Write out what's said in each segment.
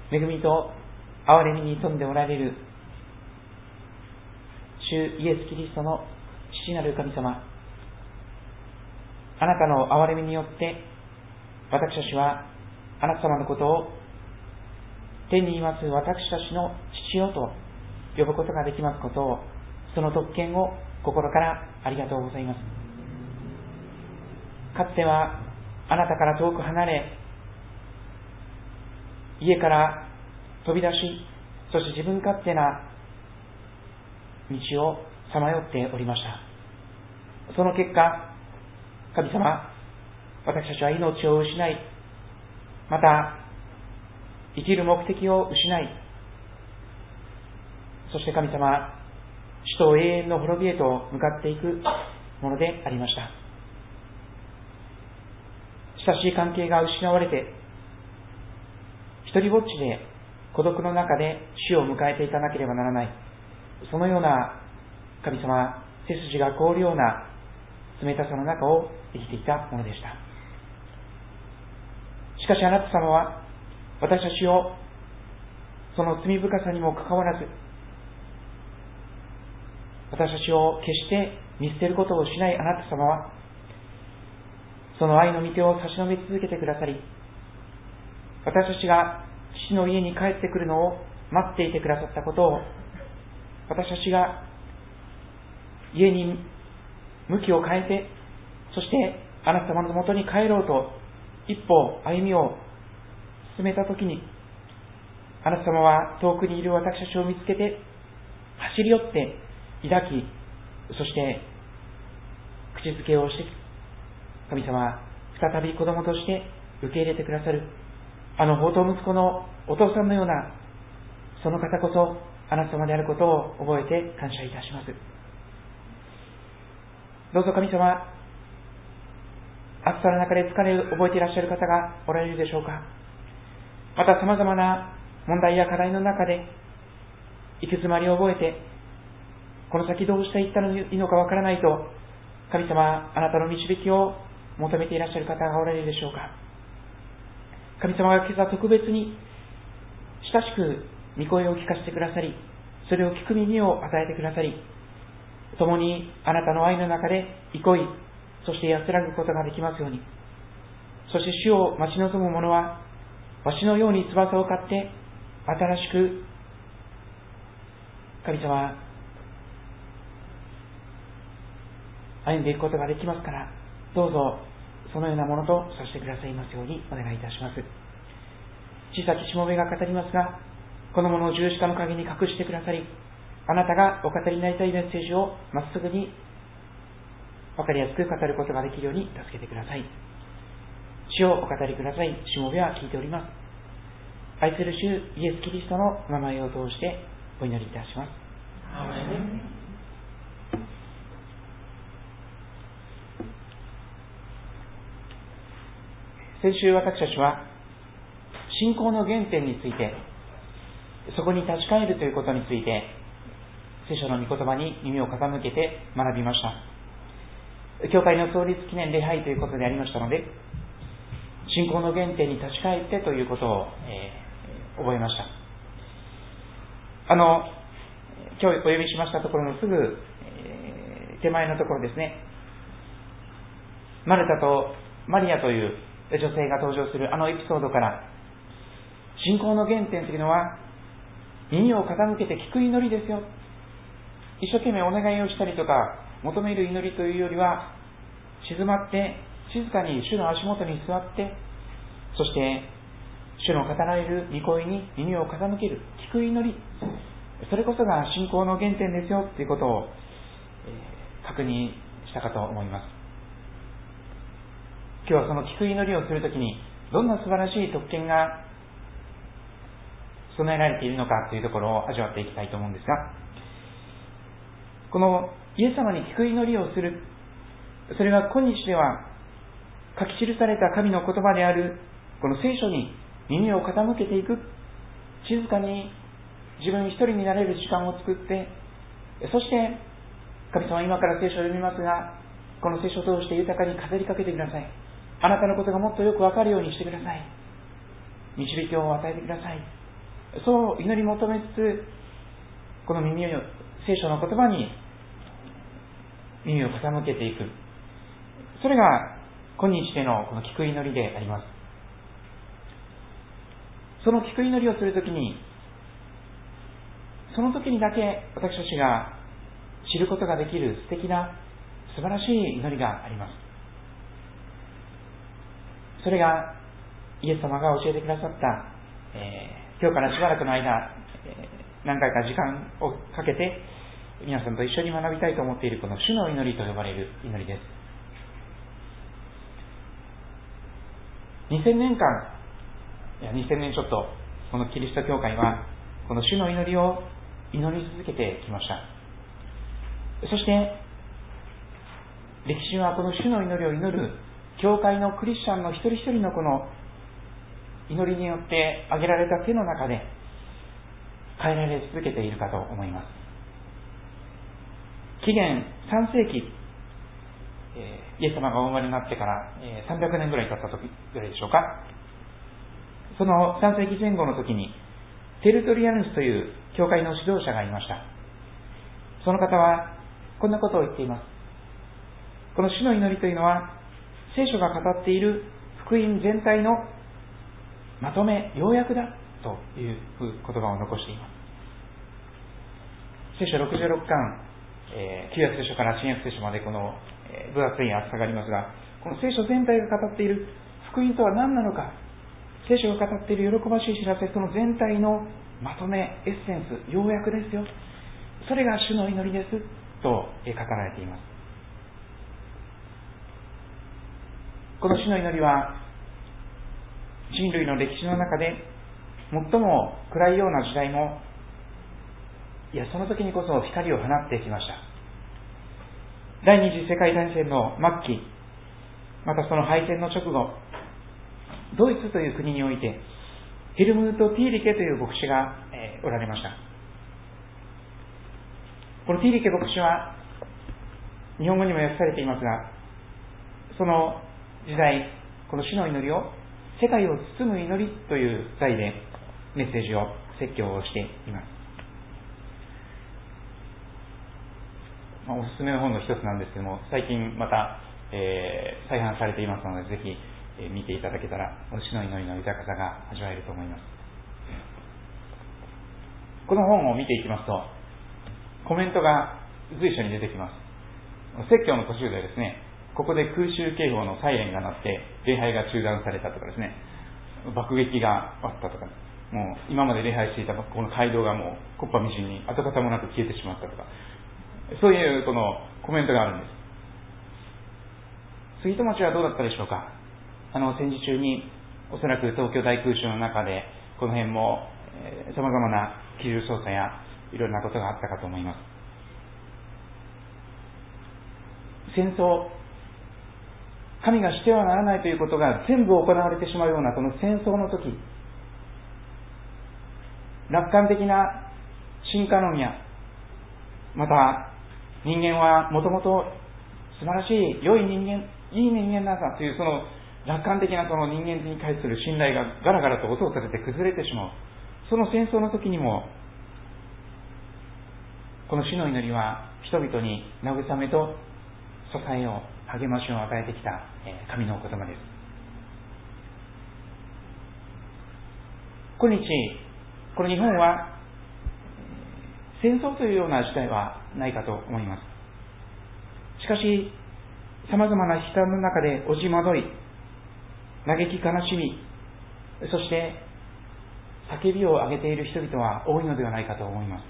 恵みと憐れみに富んでおられる主イエス・キリストの父なる神様、あなたの憐れみによって私たちはあなた様のことを天にいます私たちの父よと呼ぶことができますことを、その特権を心からありがとうございます。かつてはあなたから遠く離れ、家から飛び出し、そして自分勝手な道をさまよっておりました。その結果、神様、私たちは命を失い、また生きる目的を失い、そして神様、死と永遠の滅びへと向かっていくものでありました。親しい関係が失われて、一人ぼっちで孤独の中で死を迎えていかなければならない、そのような神様、背筋が凍るような冷たさの中を生きていたものでした。しかしあなた様は私たちをその罪深さにもかかわらず、私たちを決して見捨てることをしないあなた様は、その愛の御手を差し伸べ続けてくださり、私たちが父の家に帰ってくるのを待っていてくださったことを、私たちが家に向きを変えて、そしてあなた様のもとに帰ろうと一歩歩みを進めたときに、あなた様は遠くにいる私たちを見つけて走り寄って抱き、そして口づけをして、神様、再び子供として受け入れてくださる、あの放蕩息子のお父さんのようなその方こそあなた様であることを覚えて感謝いたします。どうぞ神様、暑さの中で疲れを覚えていらっしゃる方がおられるでしょうか。また様々な問題や課題の中で行き詰まりを覚えて、この先どうしていったらいいのかわからないと、神様、あなたの導きを求めていらっしゃる方がおられるでしょうか。神様が今朝特別に親しく御声を聞かせてくださり、それを聞く耳を与えてくださり、共にあなたの愛の中で憩い、そして安らぐことができますように。そして主を待ち望む者はわしのように翼を買って新しく、神様、歩んでいくことができますから、どうぞそのようなものとさせてくださいますようにお願いいたします。小さきしもべが語りますが、このものを十字架の陰に隠してくださり、あなたがお語りになりたいメッセージをまっすぐに分かりやすく語ることができるように助けてください。主をお語りください。しもべは聞いております。愛する主イエス・キリストの名前を通してお祈りいたします。アーメン。先週私たちは信仰の原点について、そこに立ち返るということについて聖書の御言葉に耳を傾けて学びました。教会の創立記念礼拝ということでありましたので、信仰の原点に立ち返ってということを、覚えました。今日お呼びしましたところのすぐ、手前のところですね、マルタとマリアという女性が登場するあのエピソードから、信仰の原点というのは耳を傾けて聞く祈りですよ。一生懸命お願いをしたりとか求める祈りというよりは、静まって静かに主の足元に座って、そして主の語られる御声に耳を傾ける、聞く祈り、それこそが信仰の原点ですよということを、確認したかと思います。今日はその聞く祈りをするときにどんな素晴らしい特権が備えられているのかというところを味わっていきたいと思うんですが、このイエス様に聞く祈りをする、それは今日では書き記された神の言葉であるこの聖書に耳を傾けていく、静かに自分一人になれる時間を作って、そして神様、今から聖書を読みますが、この聖書を通して豊かに語りかけてください。あなたのことがもっとよくわかるようにしてください。導きを与えてください。 そう祈り求めつつ、この耳を、聖書の言葉に耳を傾けていく。それが今日でのこの聞く祈りであります。その聞く祈りをするときに、その時にだけ私たちが知ることができる素敵な素晴らしい祈りがあります。それがイエス様が教えてくださった、今日からしばらくの間、何回か時間をかけて皆さんと一緒に学びたいと思っているこの主の祈りと呼ばれる祈りです。2000年ちょっとこのキリスト教会はこの主の祈りを祈り続けてきました。そして歴史はこの主の祈りを祈る教会のクリスチャンの一人一人のこの祈りによって挙げられた手の中で変えられ続けているかと思います。紀元3世紀、イエス様がお生まれになってから300年ぐらい経った時ぐらいでしょうか。その3世紀前後の時にテルトリアヌスという教会の指導者がいました。その方はこんなことを言っています。この主の祈りというのは聖書が語っている福音全体のまとめ、要約だという言葉を残しています。聖書66巻、旧約聖書から新約聖書までこの分厚い厚さがありますが、この聖書全体が語っている福音とは何なのか、聖書が語っている喜ばしい知らせ、その全体のまとめ、エッセンス、要約ですよ。それが主の祈りですと語られています。この主の祈りは人類の歴史の中で最も暗いような時代も、いやその時にこそ光を放ってきました。第二次世界大戦の末期、またその敗戦の直後、ドイツという国においてヘルムート・ティーリケという牧師が、おられました。このティーリケ牧師は日本語にも訳されていますが、その時代、この主の祈りを世界を包む祈りという題でメッセージを説教をしています。おすすめの本の一つなんですけども、最近また、再販されていますので、ぜひ見ていただけたら主の祈りの豊かさが味わえると思います。この本を見ていきますと、コメントが随所に出てきます。説教の途中でですね、ここで空襲警報のサイレンが鳴って礼拝が中断されたとかですね、爆撃があったとか、もう今まで礼拝していたこの街道がもう木っ端みじんに跡形もなく消えてしまったとか、そういうこのコメントがあるんです。杉戸町はどうだったでしょうか。戦時中におそらく東京大空襲の中でこの辺もさまざまな機銃操作やいろんなことがあったかと思います。戦争、神がしてはならないということが全部行われてしまうようなこの戦争の時、楽観的な進化論や、また人間はもともと素晴らしい良い人間、いい人間なんだというその楽観的なその人間に対する信頼がガラガラと音を立てて崩れてしまう。その戦争の時にもこの主の祈りは人々に慰めと支えを、励ましを与えてきた神のお言葉です。今日この日本は戦争というような事態はないかと思います。しかしさまざまな悲惨の中でおじまどい、嘆き悲しみ、そして叫びを上げている人々は多いのではないかと思います。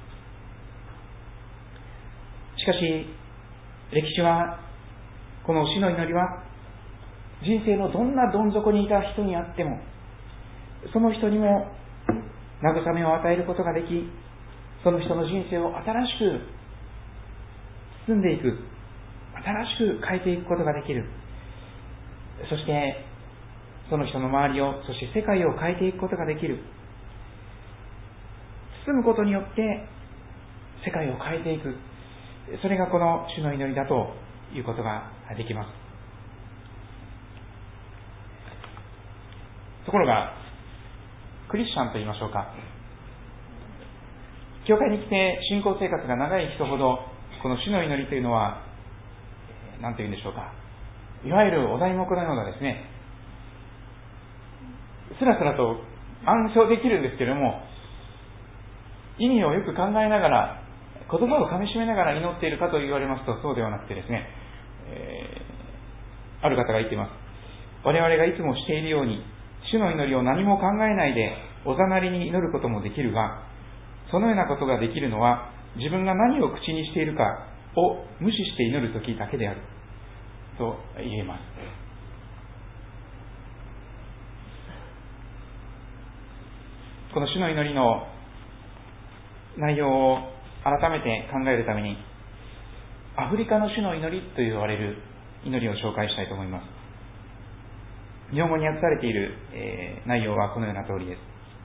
しかし歴史は、この主の祈りは人生のどんなどん底にいた人にあってもその人にも慰めを与えることができ、その人の人生を新しく包んでいく、新しく変えていくことができる。そしてその人の周りを、そして世界を変えていくことができる。包むことによって世界を変えていく、それがこの主の祈りだということができます。ところがクリスチャンと言いましょうか、 教会に来て信仰生活が長い人ほど、この主の祈りというのは、何て言うんでしょうか、いわゆるお題目のようなですね、スラスラと暗唱できるんですけれども、意味をよく考えながら、言葉をかみしめながら祈っているかと言われますと、そうではなくてですね、ある方が言っています。我々がいつもしているように、主の祈りを何も考えないでおざなりに祈ることもできるが、そのようなことができるのは、自分が何を口にしているかを無視して祈るときだけであると言えます。この主の祈りの内容を改めて考えるために、アフリカの主の祈りと言われる祈りを紹介したいと思います。日本語に訳されている、内容はこのような通りです。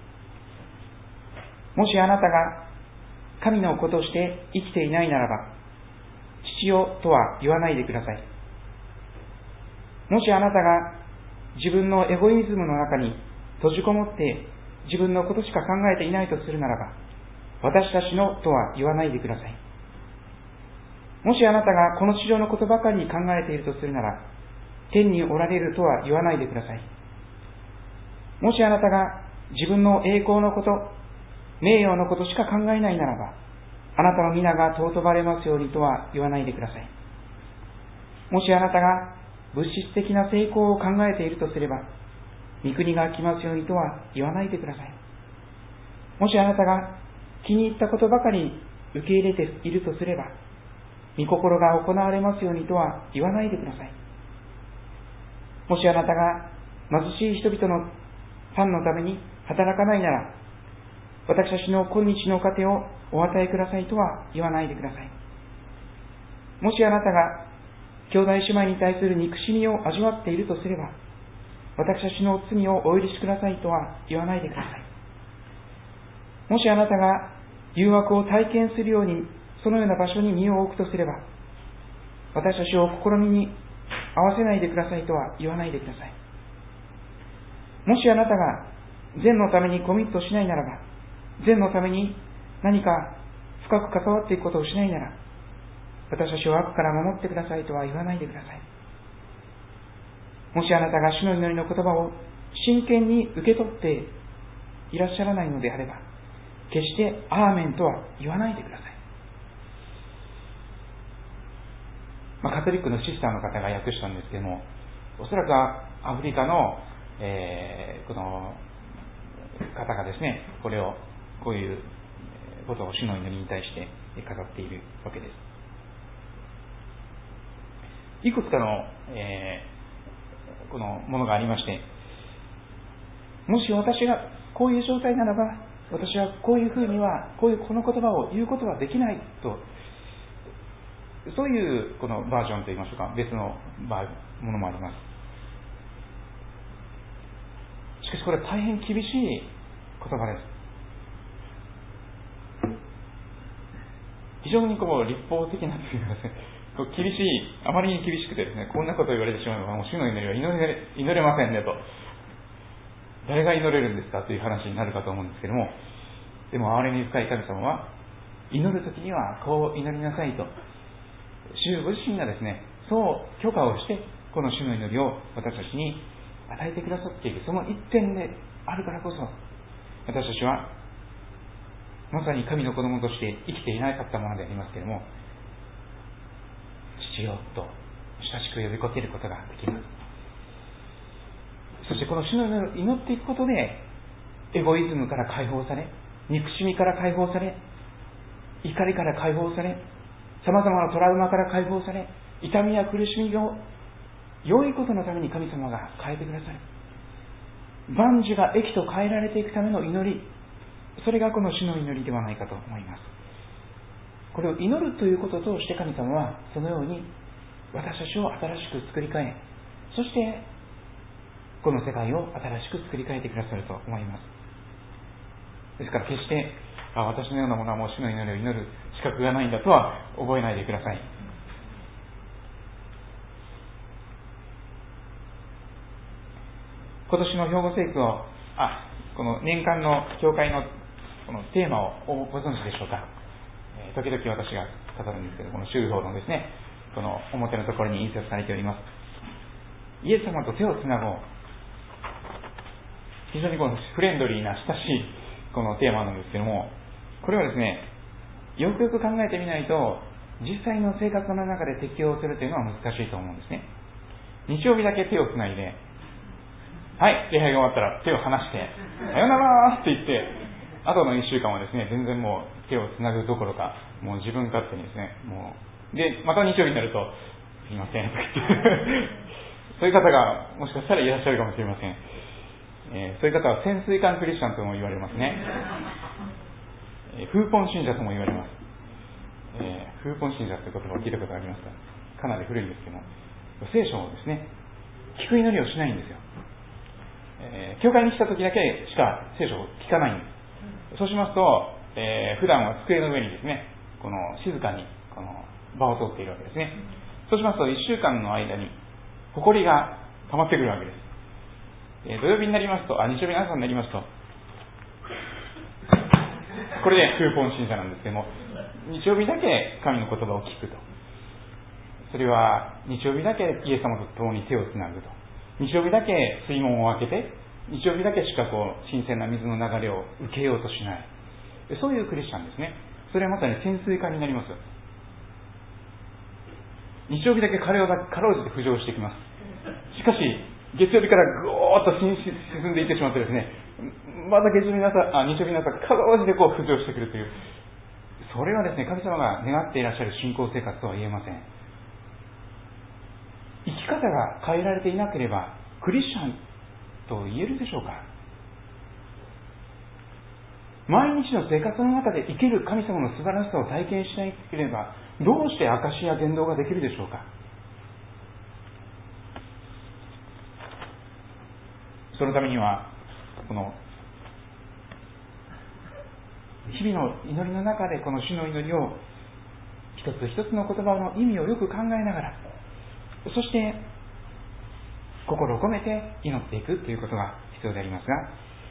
もしあなたが神の子として生きていないならば、父よとは言わないでください。もしあなたが自分のエゴイズムの中に閉じこもって自分のことしか考えていないとするならば、私たちのとは言わないでください。もしあなたがこの地上のことばかり考えているとするなら、天におられるとは言わないでください。もしあなたが自分の栄光のこと、名誉のことしか考えないならば、あなたの皆が尊ばれますようにとは言わないでください。もしあなたが物質的な成功を考えているとすれば、御国が来ますようにとは言わないでください。もしあなたが気に入ったことばかり受け入れているとすれば、御心が行われますようにとは言わないでください。もしあなたが貧しい人々のパンのために働かないなら、私たちの今日の糧をお与えくださいとは言わないでください。もしあなたが兄弟姉妹に対する憎しみを味わっているとすれば、私たちの罪をお許しくださいとは言わないでください。もしあなたが誘惑を体験するようにそのような場所に身を置くとすれば、私たちを試みに合わせないでくださいとは言わないでください。もしあなたが善のためにコミットしないならば、善のために何か深く関わっていくことをしないなら、私たちを悪から守ってくださいとは言わないでください。もしあなたが主の祈りの言葉を真剣に受け取っていらっしゃらないのであれば、決してアーメンとは言わないでください。カトリックのシスターの方が訳したんですけども、おそらくアフリカの、この方がですね、こういうことを主の祈りに対して語っているわけです。いくつかの、このものがありまして、もし私がこういう状態ならば、私はこういうふうにはこの言葉を言うことはできないと、そういうこのバージョンといいましょうか、別のものもあります。しかしこれは大変厳しい言葉です。非常に立法的なというかですね、厳しい、あまりに厳しくてですね、こんなことを言われてしまえば、もう主の祈りは祈れませんねと、誰が祈れるんですかという話になるかと思うんですけども、でも憐れみ深い神様は、祈るときにはこう祈りなさいと、主ご自身がですね、そう許可をして、この主の祈りを私たちに与えてくださっている、その一点であるからこそ、私たちはまさに神の子供として生きていなかったものでありますけれども、父よと親しく呼びかけることができます。そしてこの主の祈りを祈っていくことで、エゴイズムから解放され、憎しみから解放され、怒りから解放され、様々なトラウマから解放され、痛みや苦しみを良いことのために神様が変えてくださる。万事が益と変えられていくための祈り、それがこの主の祈りではないかと思います。これを祈るということを通して神様はそのように私たちを新しく作り変え、そしてこの世界を新しく作り変えてくださると思います。ですから決して私のようなものはもう主の祈りを祈る資格がないんだとは覚えないでください。今年の兵庫聖句をこの年間の教会のこのテーマをご存知でしょうか。時々私が語るんですけど、この宗法のですね、この表のところに印刷されております。イエス様と手をつなごう。非常にこのフレンドリーな親しいこのテーマなんですけども、これはですね、よくよく考えてみないと、実際の生活の中で適用するというのは難しいと思うんですね。日曜日だけ手をつないで、はい、礼拝が終わったら手を離して、さよならって言って、後の1週間はですね、全然もう手をつなぐどころか、もう自分勝手にですね、で、また日曜日になると、すいませんと言ってそういう方がもしかしたらいらっしゃるかもしれません。そういう方は潜水艦クリスチャンとも言われますね。風本信者とも言われます。風本信者という言葉を聞いたことがありますか？かなり古いんですけども、聖書をですね、聞く祈りをしないんですよ。教会に来た時だけしか聖書を聞かないんです。そうしますと、普段は机の上にですね、この静かにこの場を通っているわけですね。そうしますと1週間の間に埃が溜まってくるわけです。土曜日になりますと、日曜日の朝になりますと、これで風本信者なんですけども、日曜日だけ神の言葉を聞くと。それは日曜日だけイエス様と共に手をつなぐと。日曜日だけ水門を開けて、日曜日だけしか新鮮な水の流れを受けようとしない。そういうクリスチャンですね。それはまさに潜水艦になります。日曜日だけかろうじて浮上してきます。しかし月曜日からぐーっと沈んでいってしまってですね、また日曜日の朝かろうじて浮上してくるという、それはですね、神様が願っていらっしゃる信仰生活とは言えません。生き方が変えられていなければクリスチャンと言えるでしょうか。毎日の生活の中で生きる神様の素晴らしさを体験しなければ、どうして証しや伝道ができるでしょうか。そのためには、この日々の祈りの中でこの主の祈りを一つ一つの言葉の意味をよく考えながら、そして心を込めて祈っていくということが必要でありますが、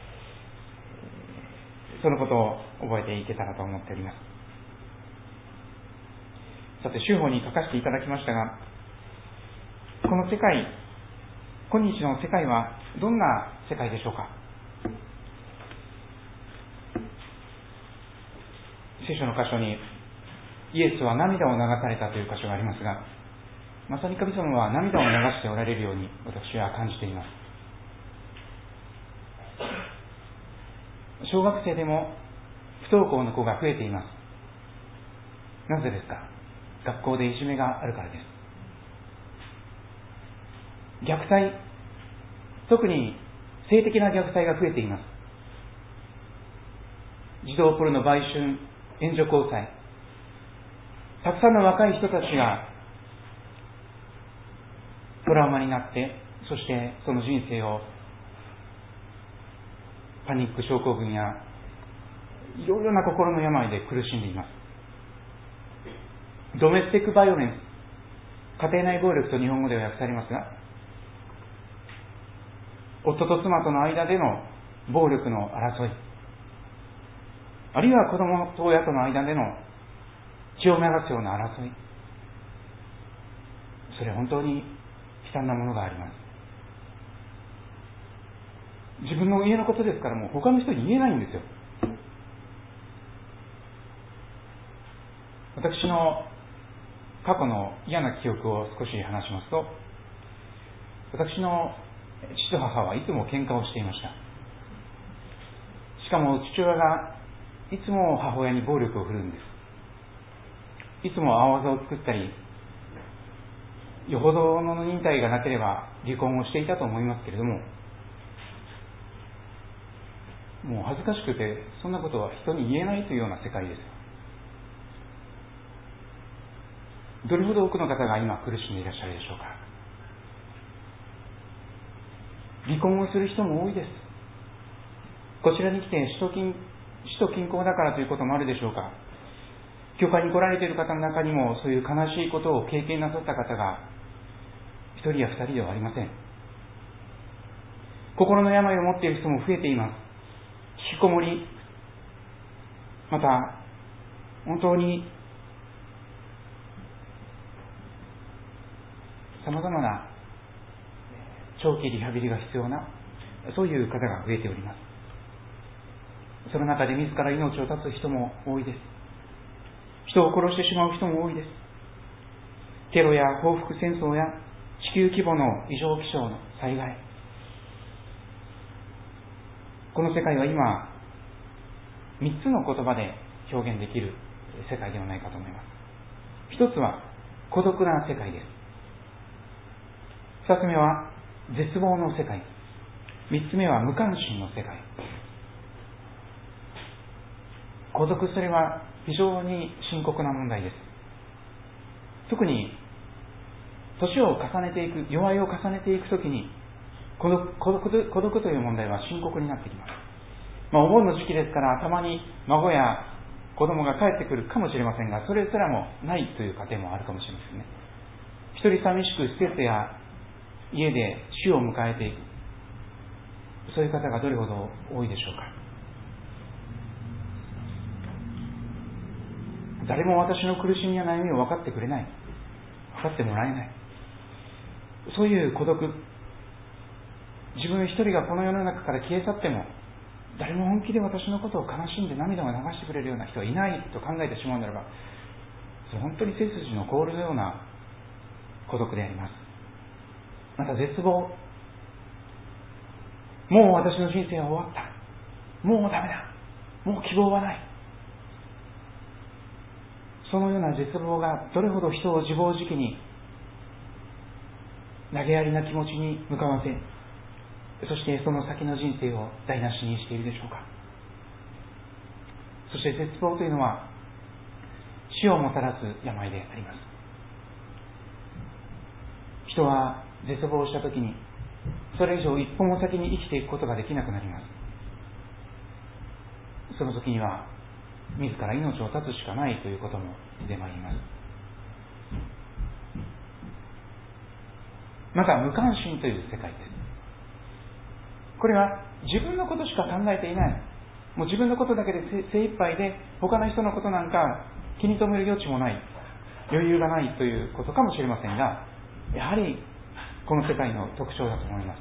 そのことを覚えていけたらと思っております。さて、修法に書かせていただきましたが、この世界、今日の世界はどんな世界でしょうか。聖書の箇所にイエスは涙を流されたという箇所がありますが、まさに神様は涙を流しておられるように私は感じています。小学生でも不登校の子が増えています。なぜですか。学校でいじめがあるからです。虐待、特に性的な虐待が増えています。児童ポルノ売春、援助交際、たくさんの若い人たちがトラウマになって、そしてその人生をパニック症候群やいろいろな心の病で苦しんでいます。ドメスティックバイオレンス、家庭内暴力と日本語では訳されますが、夫と妻との間での暴力の争い、あるいは子供と親との間での血を流すような争い、それ本当に悲惨なものがあります。自分の家のことですから、もう他の人に言えないんですよ。私の過去の嫌な記憶を少し話しますと、私の父と母はいつも喧嘩をしていました。しかも父親がいつも母親に暴力を振るうんです。いつも青技を作ったり、よほどの忍耐がなければ離婚をしていたと思いますけれども、もう恥ずかしくてそんなことは人に言えないというような世界です。どれほど多くの方が今苦しんでいらっしゃるでしょうか。離婚をする人も多いです。こちらに来て首都近郊だからということもあるでしょうか。教会に来られている方の中にもそういう悲しいことを経験なさった方が一人や二人ではありません。心の病を持っている人も増えています。引きこもり、 また本当にさまざまな長期リハビリが必要な、そういう方が増えております。その中で自ら命を絶つ人も多いです。人を殺してしまう人も多いです。テロや報復戦争や地球規模の異常気象の災害、この世界は今3つの言葉で表現できる世界ではないかと思います。一つは孤独な世界です。二つ目は絶望の世界、三つ目は無関心の世界。孤独、それは非常に深刻な問題です。特に年を重ねていく、弱いを重ねていくときに孤独という問題は深刻になってきます。お盆の時期ですから、たまに孫や子供が帰ってくるかもしれませんが、それすらもないという家庭もあるかもしれませんね。一人寂しく施設や家で死を迎えていく、そういう方がどれほど多いでしょうか。誰も私の苦しみや悩みを分かってくれない、分かってもらえない、そういう孤独、自分一人がこの世の中から消え去っても誰も本気で私のことを悲しんで涙を流してくれるような人はいないと考えてしまうならば、それ本当に背筋の凍るような孤独であります。また絶望、もう私の人生は終わった、もうダメだ、もう希望はない、そのような絶望がどれほど人を自暴自棄に投げやりな気持ちに向かわせ、そしてその先の人生を台無しにしているでしょうか。そして絶望というのは死をもたらす病であります。人は絶望したときにそれ以上一歩も先に生きていくことができなくなります。その時には自ら命を絶つしかないということも出てまいります。また無関心という世界です。これは自分のことしか考えていない、もう自分のことだけで精一杯で、他の人のことなんか気に留める余地もない、余裕がないということかもしれませんが、やはりこの世界の特徴だと思います。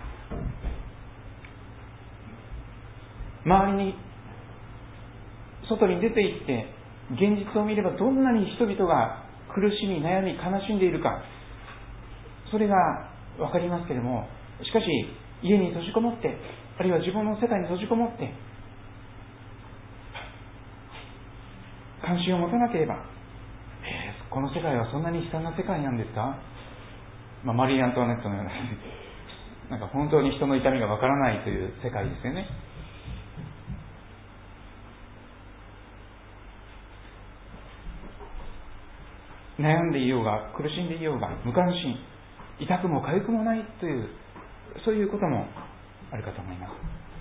周りに外に出て行って現実を見れば、どんなに人々が苦しみ悩み悲しんでいるか、それが分かりますけれども、しかし家に閉じこもって、あるいは自分の世界に閉じこもって関心を持たなければ、この世界はそんなに悲惨な世界なんですか、マリー・アントワネットのようななんか本当に人の痛みがわからないという世界ですよね。悩んでいようが苦しんでいようが無関心、痛くも痒くもないという、そういうこともあるかと思います。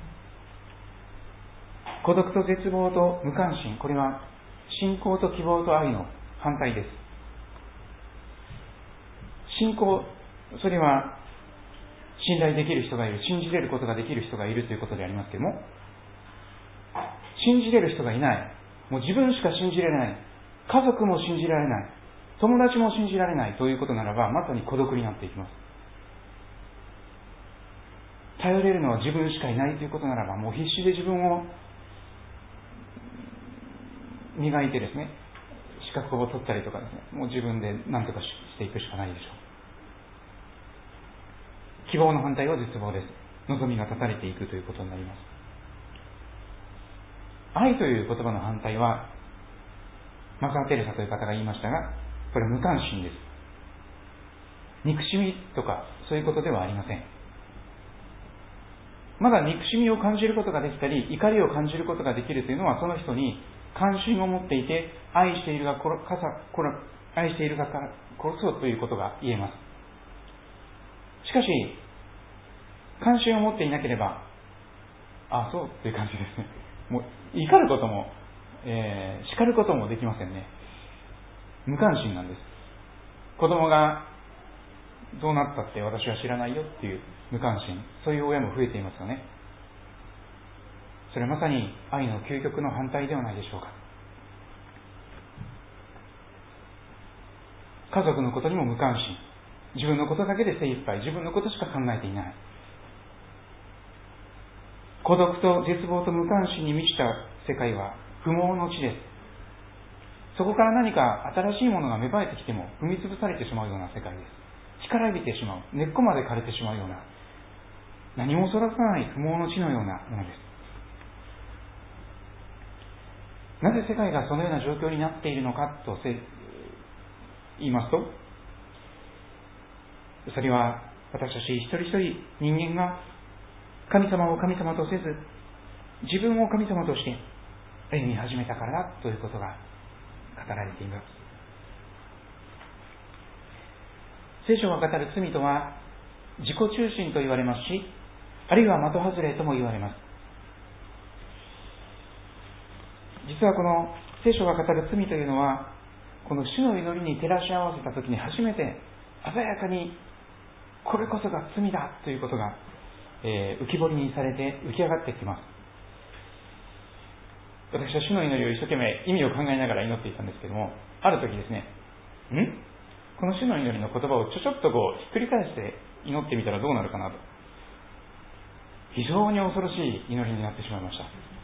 孤独と絶望と無関心、これは信仰と希望と愛の反対です。信仰、それは信頼できる人がいる、信じれることができる人がいるということでありますけれども、信じれる人がいない、もう自分しか信じられない、家族も信じられない、友達も信じられないということならば、まさに孤独になっていきます。頼れるのは自分しかいないということならば、もう必死で自分を磨いてですね、資格を取ったりとかですね、もう自分で何とかしていくしかないでしょう。希望の反対は絶望です。望みが断たれていくということになります。愛という言葉の反対は、マザー・テレサという方が言いましたが、これ無関心です。憎しみとかそういうことではありません。まだ憎しみを感じることができたり、怒りを感じることができるというのは、その人に関心を持っていて、愛しているからこそということが言えます。しかし関心を持っていなければ、あ、そうという感じですね。もう怒ることも、叱ることもできませんね。無関心なんです。子供がどうなったって私は知らないよっていう無関心、そういう親も増えていますよね。それはまさに愛の究極の反対ではないでしょうか。 家族のことにも無関心、自分のことだけで精一杯、自分のことしか考えていない、孤独と絶望と無関心に満ちた世界は不毛の地です。そこから何か新しいものが芽生えてきても踏み潰されてしまうような世界です。干からびてしまう、根っこまで枯れてしまうような、何も育たない不毛の地のようなものです。なぜ世界がそのような状況になっているのかと言いますと、それは私たち一人一人人間が神様を神様とせず、自分を神様として歩み始めたからだということが語られています。聖書が語る罪とは自己中心と言われますし、あるいは的外れとも言われます。実はこの聖書が語る罪というのは、この主の祈りに照らし合わせたときに初めて鮮やかにこれこそが罪だということが、浮き彫りにされて浮き上がってきます。私は主の祈りを一生懸命意味を考えながら祈っていたんですけども、ある時ですね、この主の祈りの言葉をちょっとひっくり返して祈ってみたらどうなるかなと、非常に恐ろしい祈りになってしまいました。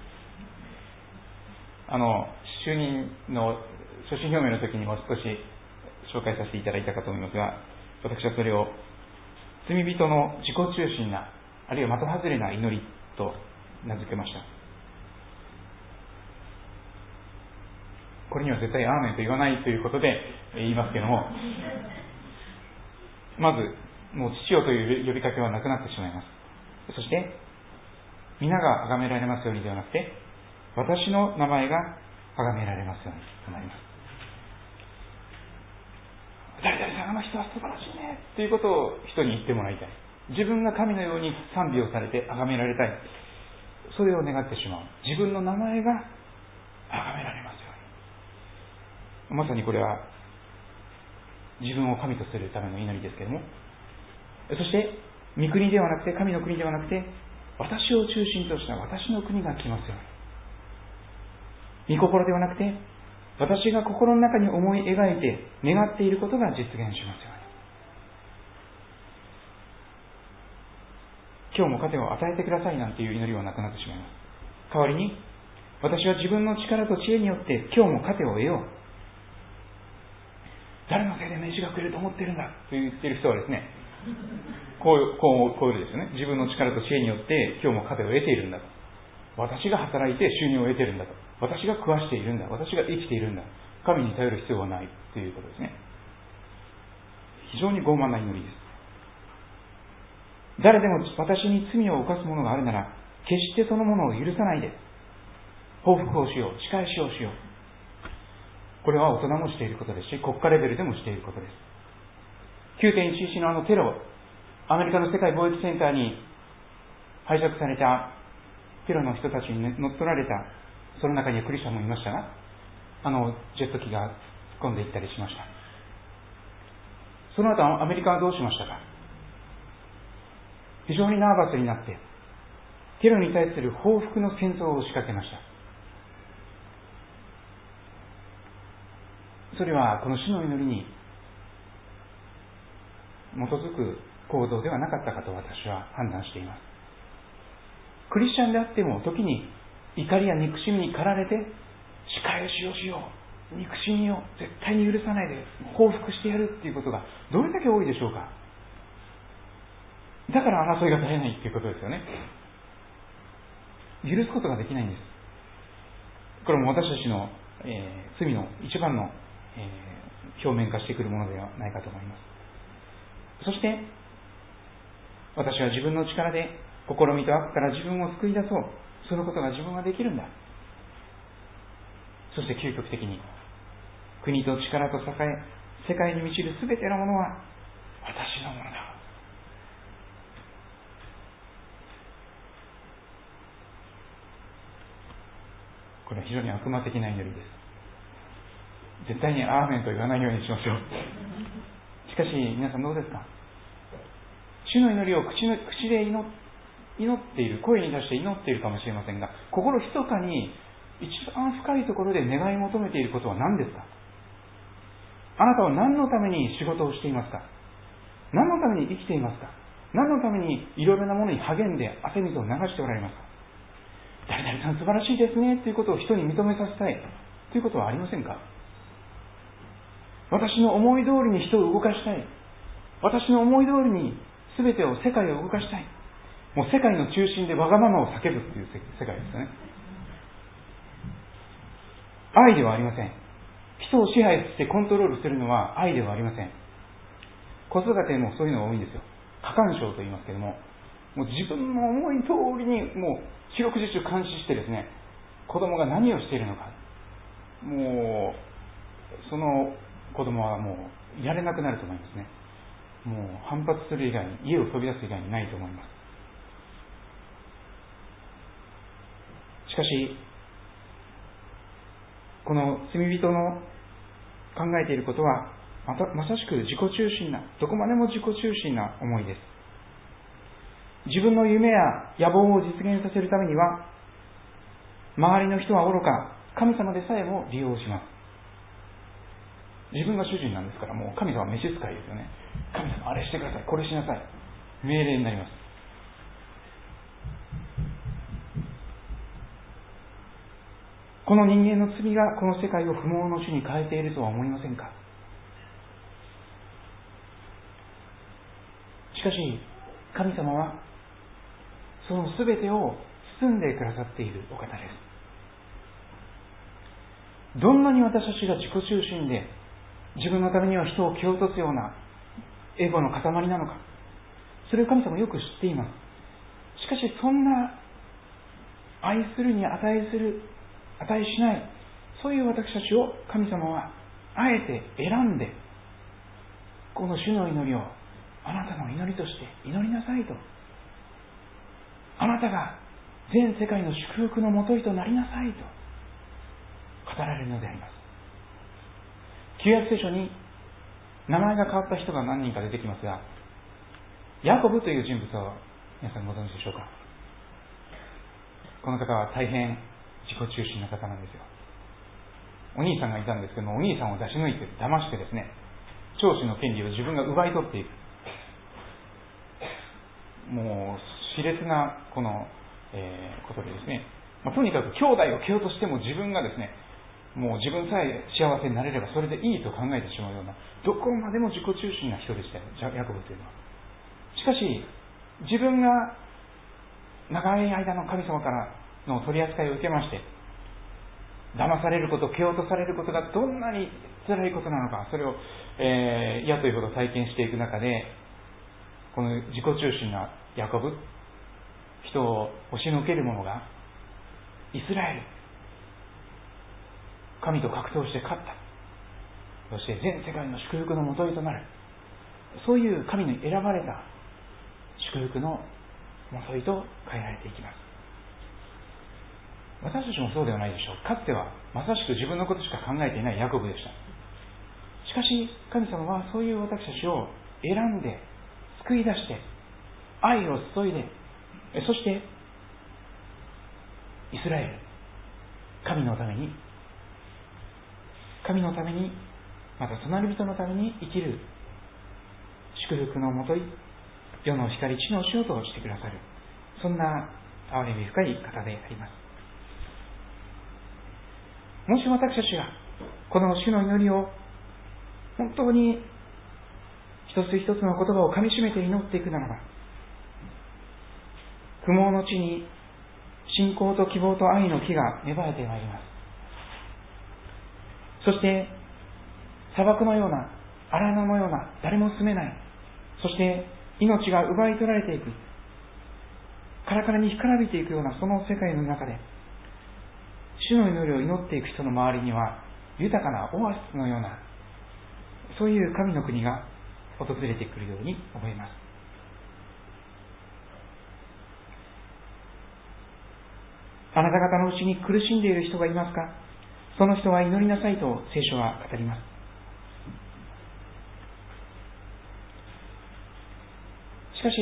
就任の所信表明の時にも少し紹介させていただいたかと思いますが、私はそれを罪人の自己中心な、あるいは的外れな祈りと名付けました。これには絶対アーメンと言わないということで言いますけども、まずもう父よという呼びかけはなくなってしまいます。そして皆が崇められますようにではなくて、私の名前が崇められますようにとなります。誰々さん、あの人は素晴らしいねということを人に言ってもらいたい。自分が神のように賛美をされて崇められたい。それを願ってしまう。自分の名前が崇められますように。まさにこれは自分を神とするための祈りですけれども、そして御国ではなくて、神の国ではなくて、私を中心とした私の国が来ますように。御心ではなくて、私が心の中に思い描いて願っていることが実現しますように。今日も糧を与えてくださいなんていう祈りはなくなってしまいます。代わりに、私は自分の力と知恵によって今日も糧を得よう。誰のせいで飯が食えると思ってるんだと言っている人はですね、こういうですよね。自分の力と知恵によって今日も糧を得ているんだと。私が働いて収入を得ているんだと。私が食わしているんだ。私が生きているんだ。神に頼る必要はないということですね。非常に傲慢な祈りです。誰でも私に罪を犯す者があるなら、決してその者を許さないで、報復をしよう、仕返しをしよう。これは大人もしていることですし、国家レベルでもしていることです。9.11 のテロ、アメリカの世界貿易センターに拝借されたテロの人たちに乗っ取られた、その中にはクリスチャンもいましたが、ジェット機が突っ込んでいったりしました。その後アメリカはどうしましたか。非常にナーバスになってテロに対する報復の戦争を仕掛けました。それはこの主の祈りに基づく行動ではなかったかと私は判断しています。クリスチャンであっても時に怒りや憎しみに駆られて仕返しをしよう、憎しみを絶対に許さないで報復してやるっていうことがどれだけ多いでしょうか。だから争いが絶えないっていうことですよね。許すことができないんです。これも私たちの、罪の一番の、表面化してくるものではないかと思います。そして私は自分の力で試みと悪から自分を救い出そう。そのことが自分はできるんだ。そして究極的に国と力と栄え、世界に満ちるすべてのものは私のものだ。これは非常に悪魔的な祈りです。絶対にアーメンと言わないようにしましょう。しかし皆さんどうですか。主の祈りを口で祈っている、声に出して祈っているかもしれませんが、心密かに一番深いところで願い求めていることは何ですか。 あなたは何のために仕事をしていますか？何のために生きていますか？何のためにいろいろなものに励んで汗水を流しておられますか？誰々さん素晴らしいですねということを人に認めさせたいということはありませんか？私の思い通りに人を動かしたい。私の思い通りに全てを、世界を動かしたい。もう世界の中心でわがままを叫ぶという世界ですよね。愛ではありません。人を支配してコントロールするのは愛ではありません。子育てもそういうのが多いんですよ。過干渉と言いますけども、もう自分の思い通りにもう四六時中監視してですね、子供が何をしているのか、もうその子供はもういられなくなると思いますね。もう反発する以外に、家を飛び出す以外にないと思います。しかしこの罪人の考えていることはまさしく自己中心な、どこまでも自己中心な思いです。自分の夢や野望を実現させるためには、周りの人はおろか神様でさえも利用します。自分が主人なんですから、もう神様は召使いですよね。神様あれしてください、これしなさい、命令になります。この人間の罪がこの世界を不毛の地に変えているとは思いませんか？しかし神様はその全てを包んでくださっているお方です。どんなに私たちが自己中心で自分のためには人を蹴落とすようなエゴの塊なのか、それを神様はよく知っています。しかしそんな愛するに値しない、そういう私たちを神様はあえて選んで、この主の祈りをあなたの祈りとして祈りなさいと、あなたが全世界の祝福のもといとなりなさいと語られるのであります。旧約聖書に名前が変わった人が何人か出てきますが、ヤコブという人物を皆さんご存知でしょうか。この方は大変自己中心な方なんですよ。お兄さんがいたんですけども、お兄さんを出し抜いて騙してですね、長子の権利を自分が奪い取っていく、もう熾烈なこの、ことでですね、とにかく兄弟を蹴落としても自分がですね、もう自分さえ幸せになれればそれでいいと考えてしまうような、どこまでも自己中心な人でしたよ、ヤコブというのは。しかし自分が長い間の神様からの取り扱いを受けまして、騙されること、蹴落とされることがどんなに辛いことなのか、それを、嫌というほど体験していく中で、この自己中心なヤコブ、人を押しのける者がイスラエル、神と格闘して勝った、そして全世界の祝福のもといとなる、そういう神に選ばれた祝福のもといと変えられていきます。私たちもそうではないでしょう。かつてはまさしく自分のことしか考えていないヤコブでした。しかし神様はそういう私たちを選んで救い出して愛を注いで、そしてイスラエル、神のためにまた隣人のために生きる祝福のもとい、世の光、地の塩としてくださる、そんな憐れみ深い方であります。もし私たちがこの主の祈りを本当に一つ一つの言葉をかみしめて祈っていくならば、不毛の地に信仰と希望と愛の木が芽生えてまいります。そして砂漠のような、荒野のような、誰も住めない、そして命が奪い取られていく、カラカラに干からびていくようなその世界の中で、主の祈りを祈っていく人の周りには豊かなオアシスのような、そういう神の国が訪れてくるように思います。あなた方のうちに苦しんでいる人がいますか？その人は祈りなさいと聖書は語ります。しかし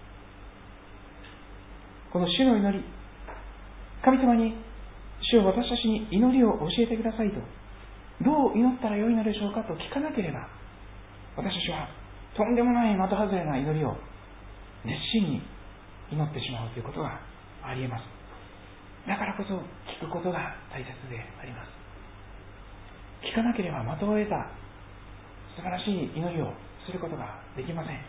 この主の祈り、神様に主を私たちに祈りを教えてくださいと、 どう祈ったらよいのでしょうかと聞かなければ、私たちはとんでもない的外れな祈りを熱心に祈ってしまうということがありえます。だからこそ聞くことが大切であります。聞かなければ的を得た素晴らしい祈りをすることができません。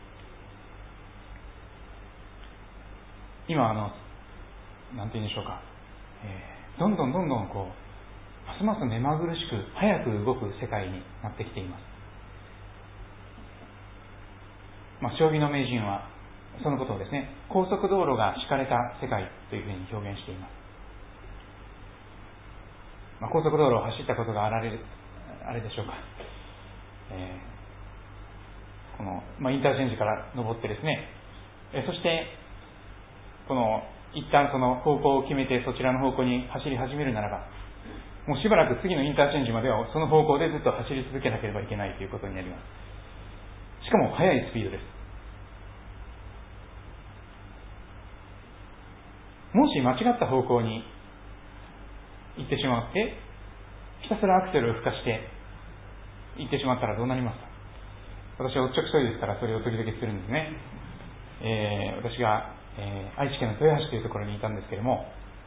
今なんて言うんでしょうか、どんどんますます目まぐるしく早く動く世界になってきています。将棋の名人はそのことをですね、高速道路が敷かれた世界というふうに表現しています。高速道路を走ったことがあれでしょうか、この、インターチェンジから登ってですね、そして一旦その方向を決めてそちらの方向に走り始めるならば、もうしばらく次のインターチェンジまではその方向でずっと走り続けなければいけないということになります。しかも速いスピードです。もし間違った方向に行ってしまって、ひたすらアクセルを吹かして行ってしまったらどうなりますか。私はおっちょくそいですから、それを時々するんですね。私が、愛知県の豊橋というところにいたんですけれども、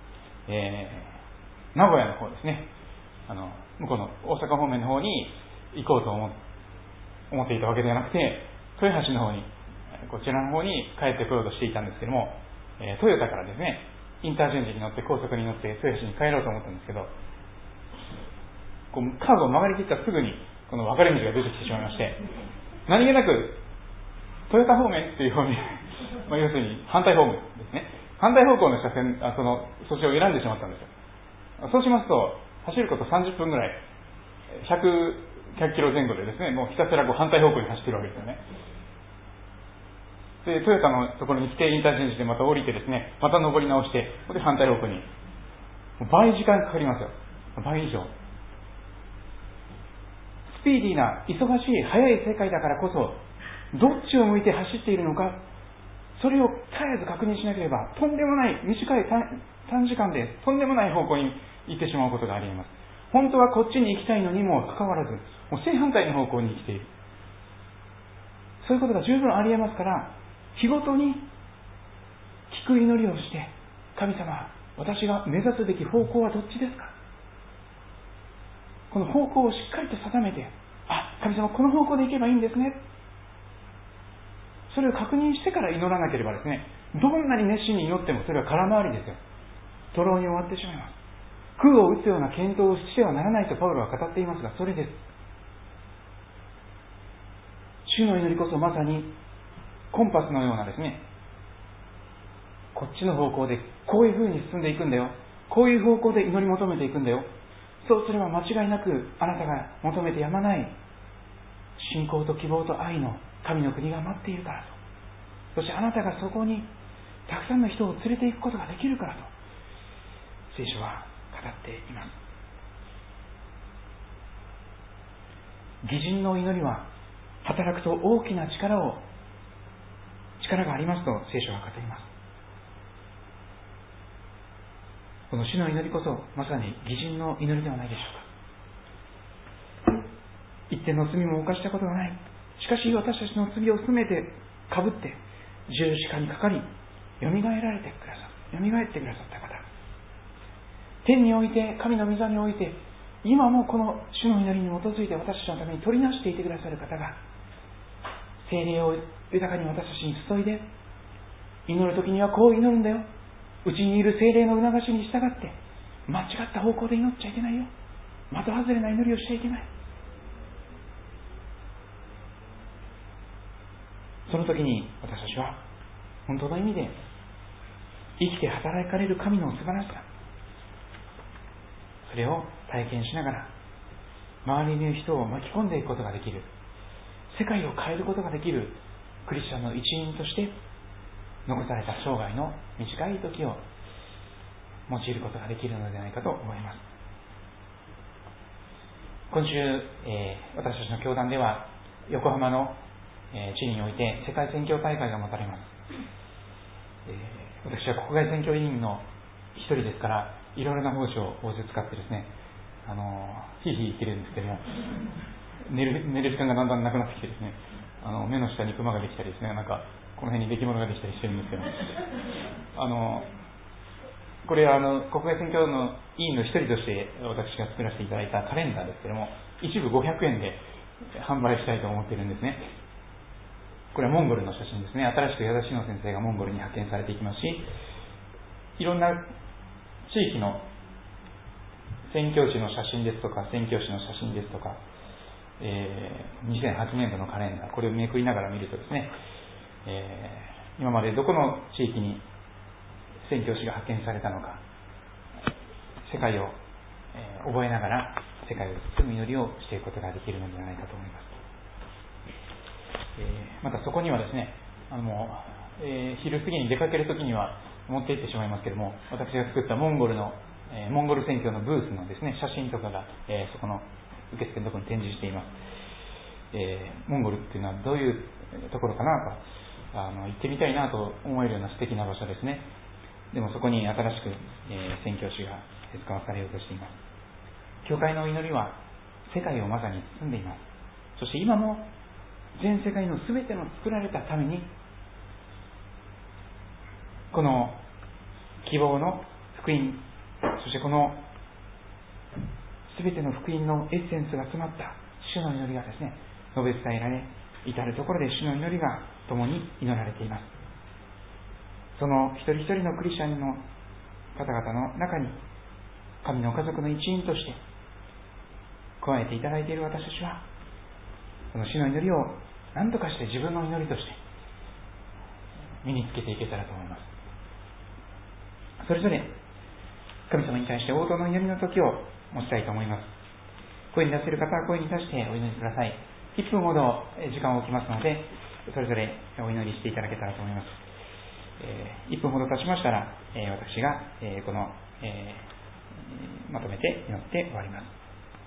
名古屋の方ですね、向こうの大阪方面の方に行こうと思っていたわけではなくて、豊橋の方に、こちらの方に帰ってこようとしていたんですけれども、トヨタからですね、インターチェンジに乗って高速に乗って豊橋に帰ろうと思ったんですけど、カーブを曲がりきったすぐにこの分かれ道が出てきてしまいまして、何気なくトヨタ方面っていう方に要するに反対方面ですね、反対方向の車線、そちらを選んでしまったんですよ。そうしますと走ること30分ぐらい、100キロ前後でですね、もうひたすら反対方向に走ってるわけですよね。でトヨタのところに来てインターチェンジでまた降りてですね、また上り直して、で反対方向に倍時間かかりますよ。倍以上。スピーディーな忙しい速い世界だからこそ、どっちを向いて走っているのか、それを絶えず確認しなければ、とんでもない短い短時間でとんでもない方向に行ってしまうことがあります。本当はこっちに行きたいのにもかかわらず、もう正反対の方向に来ている。そういうことが十分ありえますから、日ごとに聞く祈りをして、神様、私が目指すべき方向はどっちですか。この方向をしっかりと定めて、神様この方向で行けばいいんですね。それを確認してから祈らなければですね、どんなに熱心に祈ってもそれは空回りですよ。徒労に終わってしまいます。空を打つような検討をしてはならないとパウロは語っていますが、それです。主の祈りこそまさにコンパスのようなですね、こっちの方向でこういう風に進んでいくんだよ、こういう方向で祈り求めていくんだよ、そうすれば間違いなくあなたが求めてやまない信仰と希望と愛の神の国が待っているからと、そしてあなたがそこにたくさんの人を連れて行くことができるからと聖書は語っています。義人の祈りは働くと大きな力がありますと聖書は語ります。この主の祈りこそまさに義人の祈りではないでしょうか。一点の罪も犯したことがない、しかし私たちの罪をすべてかぶって十字架にかかりよみがえってくださった方、天において神の御座において今もこの主の祈りに基づいて私たちのために取りなしていてくださる方が、聖霊を豊かに私たちに注いで、祈るときにはこう祈るんだよ、うちにいる聖霊の促しに従って間違った方向で祈っちゃいけないよ、的外れな祈りをしちゃいけない。その時に私たちは本当の意味で生きて働かれる神の素晴らしさ、それを体験しながら周りの人を巻き込んでいくことができる、世界を変えることができるクリスチャンの一員として残された生涯の短い時を用いることができるのではないかと思います。今週、私たちの教団では横浜の地において世界宣教大会が持たれます。私は国外宣教委員の一人ですから、いろいろな奉仕を仰せ使ってですね、 ヒーヒー言ってるんですけども、寝る時間がだんだんなくなってきてですね、目の下にクマができたりですね、なんかこの辺に出来物ができたりしてるんですけど、これは国外宣教の委員の一人として私が作らせていただいたカレンダーですけども、一部500円で販売したいと思っているんですね。これはモンゴルの写真ですね。新しく矢田志乃先生がモンゴルに派遣されていきますし、いろんな地域の宣教師の写真ですとか、宣教師の写真ですとか、2008年度のカレンダー、これをめくりながら見るとですね、今までどこの地域に宣教師が派遣されたのか、世界を、覚えながら世界を包む祈りをしていくことができるのではないかと思います。またそこにはですね、昼過ぎに出かけるときには持って行ってしまいますけれども、私が作ったモンゴル宣教のブースのですね、写真とかが、そこの受付のところに展示しています。モンゴルっていうのはどういうところかなと、行ってみたいなと思えるような素敵な場所ですね。でもそこに新しく、宣教師が使わされようとしています。教会の祈りは世界をまさに包んでいます。そして今も全世界の全ての作られたために、この希望の福音、そしてこの全ての福音のエッセンスが詰まった主の祈りがですね、述べ伝えられ、至るところで主の祈りが共に祈られています。その一人一人のクリスチャンの方々の中に、神の家族の一員として加えていただいている私たちは、この主の祈りを何とかして自分の祈りとして身につけていけたらと思います。それぞれ神様に対して応答の祈りの時を持ちたいと思います。声に出せる方は声に出してお祈りください。1分ほど時間を置きますので、それぞれお祈りしていただけたらと思います。1分ほど経ちましたら、私がまとめて祈って終わります。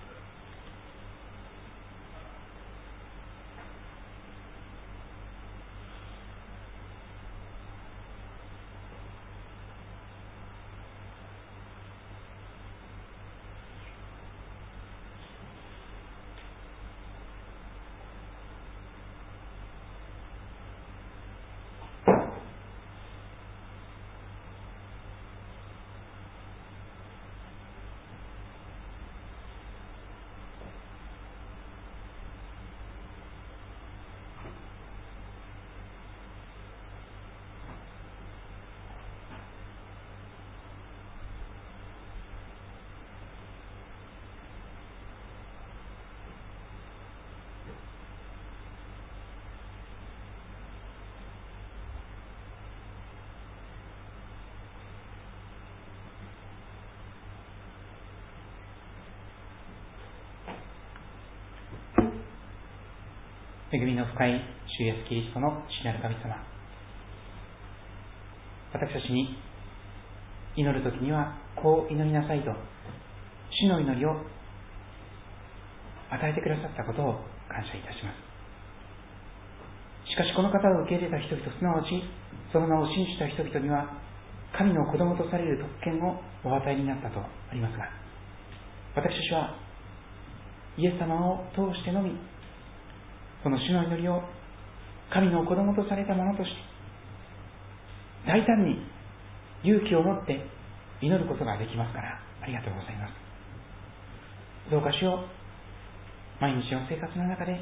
恵みの深い主イエスキリストの父なる神様、私たちに祈るときにはこう祈りなさいと主の祈りを与えてくださったことを感謝いたします。しかしこの方を受け入れた人々、すなわちその名を信じた人々には神の子供とされる特権をお与えになったとありますが、私たちはイエス様を通してのみこの主の祈りを神の子供とされたものとして大胆に勇気を持って祈ることができますから、ありがとうございます。どうか主よ、毎日の生活の中で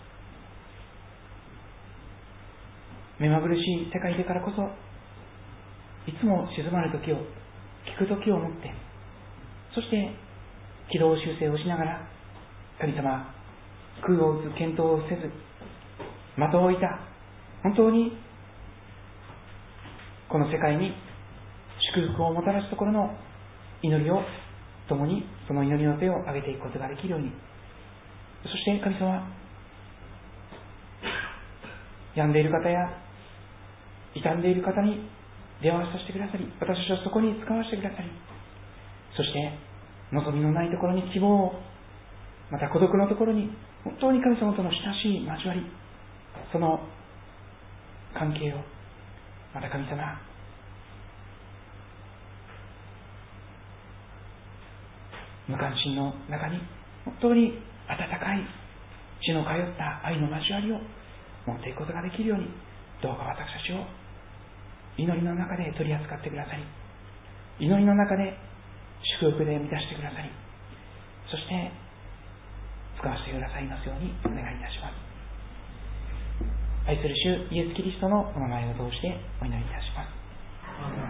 目まぐるしい世界でからこそいつも静まる時を聞く時を持って、そして軌道修正をしながら神様、空を打つ検討をせず的を置いた本当にこの世界に祝福をもたらすところの祈りを共にその祈りの手を挙げていくことができるように、そして神様、病んでいる方や傷んでいる方に出会わさせてくださり、私たちをそこに使わせてくださり、そして望みのないところに希望を、また孤独のところに本当に神様との親しい交わり、その関係を、また神様、 無関心の中に本当に温かい血の通った愛の交わりを持っていくことができるように、どうか私たちを祈りの中で取り扱ってくださり、祈りの中で祝福で満たしてくださり、そして使わせてくださいますようにお願いいたします。愛する主イエス・キリストのお名前を通してお祈りいたします。